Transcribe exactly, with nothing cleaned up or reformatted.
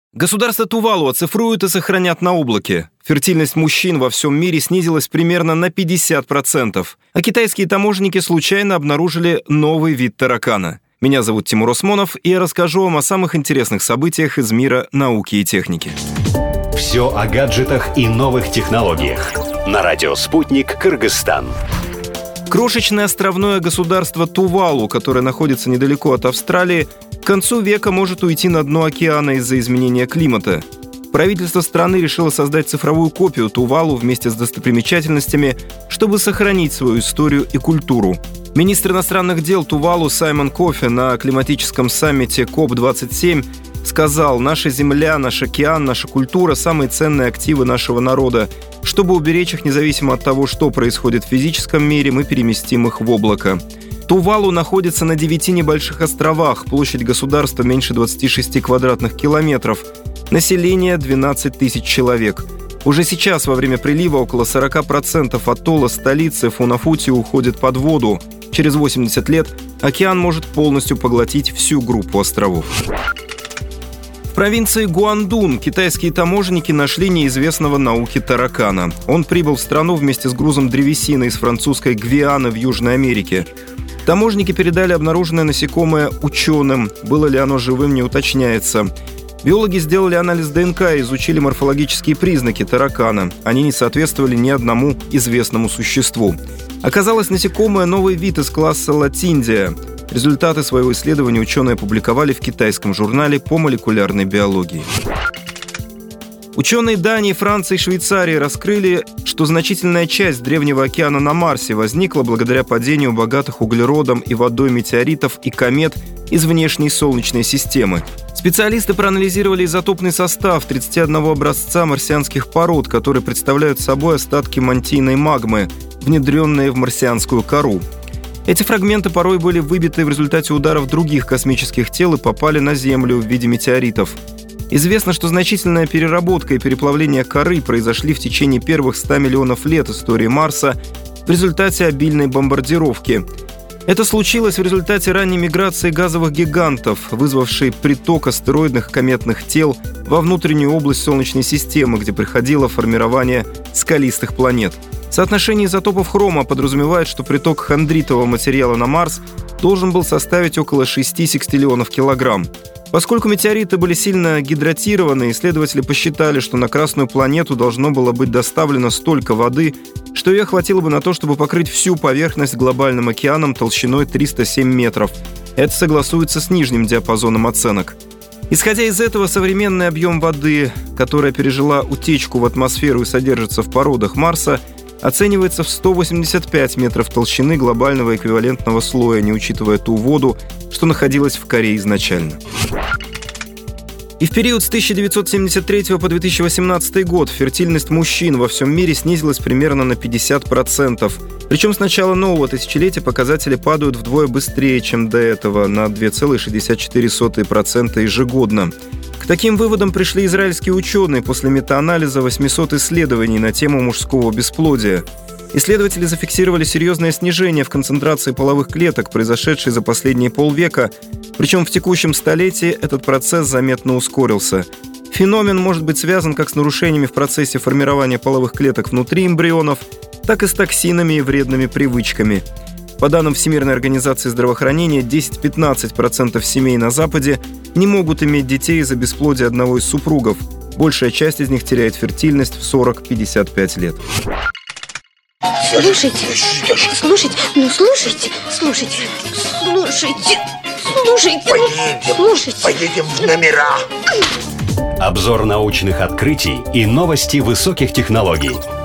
Государство Тувалу оцифруют и сохранят на облаке. Фертильность мужчин во всем мире снизилась примерно на пятьдесят процентов. А китайские таможенники случайно обнаружили новый вид таракана. Меня зовут Тимур Осмонов, и я расскажу вам о самых интересных событиях из мира науки и техники. Все о гаджетах и новых технологиях. На радио «Спутник», Кыргызстан. Крошечное островное государство Тувалу, которое находится недалеко от Австралии, к концу века может уйти на дно океана из-за изменения климата. Правительство страны решило создать цифровую копию Тувалу вместе с достопримечательностями, чтобы сохранить свою историю и культуру. Министр иностранных дел Тувалу Саймон Кофи на климатическом саммите коп двадцать семь сказал: «Наша земля, наш океан, наша культура – самые ценные активы нашего народа. Чтобы уберечь их независимо от того, что происходит в физическом мире, мы переместим их в облако». Тувалу находится на девяти небольших островах, площадь государства меньше двадцати шести квадратных километров, население двенадцать тысяч человек. Уже сейчас во время прилива около сорок процентов атолла столицы Фунафути уходит под воду. Через восемьдесят лет океан может полностью поглотить всю группу островов. В провинции Гуандун китайские таможенники нашли неизвестного науке таракана. Он прибыл в страну вместе с грузом древесины из французской Гвианы в Южной Америке. Таможенники передали обнаруженное насекомое ученым. Было ли оно живым, не уточняется. Биологи сделали анализ ДНК и изучили морфологические признаки таракана. Они не соответствовали ни одному известному существу. Оказалось, насекомое – новый вид из класса Латиндия. Результаты своего исследования ученые опубликовали в китайском журнале по молекулярной биологии. Ученые Дании, Франции и Швейцарии раскрыли, что значительная часть Древнего океана на Марсе возникла благодаря падению богатых углеродом и водой метеоритов и комет из внешней Солнечной системы. Специалисты проанализировали изотопный состав тридцати одного образца марсианских пород, которые представляют собой остатки мантийной магмы, внедренные в марсианскую кору. Эти фрагменты порой были выбиты в результате ударов других космических тел и попали на Землю в виде метеоритов. Известно, что значительная переработка и переплавление коры произошли в течение первых ста миллионов лет истории Марса в результате обильной бомбардировки. Это случилось в результате ранней миграции газовых гигантов, вызвавшей приток астероидных кометных тел во внутреннюю область Солнечной системы, где происходило формирование скалистых планет. Соотношение изотопов хрома подразумевает, что приток хондритового материала на Марс должен был составить около шести секстиллионов килограмм. Поскольку метеориты были сильно гидратированы, исследователи посчитали, что на Красную планету должно было быть доставлено столько воды, что ее хватило бы на то, чтобы покрыть всю поверхность глобальным океаном толщиной триста семь метров. Это согласуется с нижним диапазоном оценок. Исходя из этого, современный объем воды, которая пережила утечку в атмосферу и содержится в породах Марса, оценивается в сто восемьдесят пять метров толщины глобального эквивалентного слоя, не учитывая ту воду, что находилась в коре изначально. И в период с тысяча девятьсот семьдесят третьего по две тысячи восемнадцатый год фертильность мужчин во всем мире снизилась примерно на пятьдесят процентов. Причем с начала нового тысячелетия показатели падают вдвое быстрее, чем до этого, на два целых шестьдесят четыре сотых процента ежегодно. К таким выводам пришли израильские ученые после метаанализа восьмисот исследований на тему мужского бесплодия. Исследователи зафиксировали серьезное снижение в концентрации половых клеток, произошедшее за последние полвека, причем в текущем столетии этот процесс заметно ускорился. Феномен может быть связан как с нарушениями в процессе формирования половых клеток внутри эмбрионов, так и с токсинами и вредными привычками. По данным Всемирной организации здравоохранения, десять-пятнадцать процентов семей на Западе не могут иметь детей из-за бесплодия одного из супругов. Большая часть из них теряет фертильность в сорок-пятьдесят пять лет. Слушайте, слушайте, ну слушайте, слушайте, слушайте, слушайте, поедем, слушайте. Поедем в номера. Обзор научных открытий и новости высоких технологий.